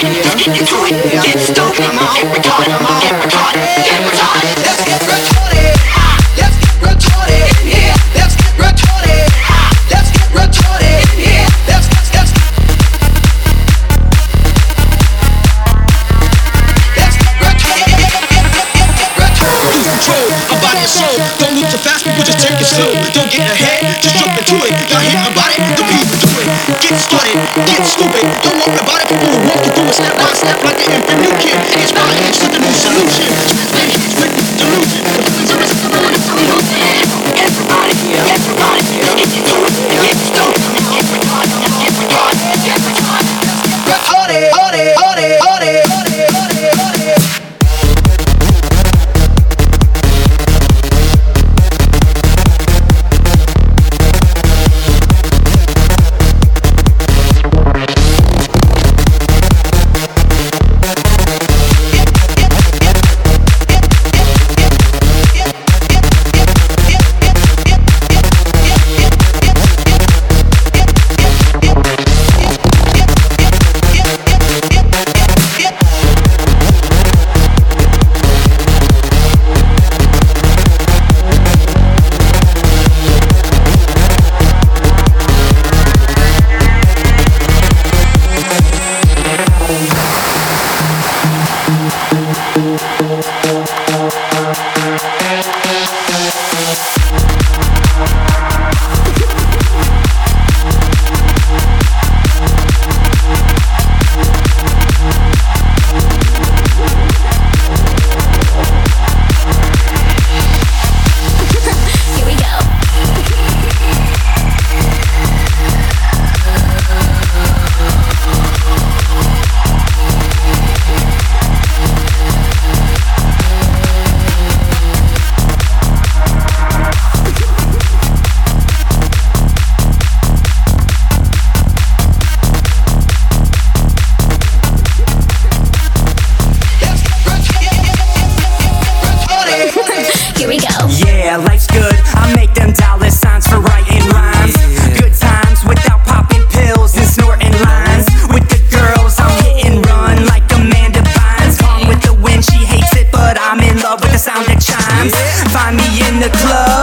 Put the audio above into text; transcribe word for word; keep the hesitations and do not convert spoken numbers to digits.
Get stupid, don't worry about it. People will walk you through it step by step like the infant new kid. Inspire hits with the new solution. Transmit hits with delusion. Everybody, everybody, get to it, get stupid. Everybody, everybody, everybody, retarded, retarded, retarded, retarded, retarded. Find me in the club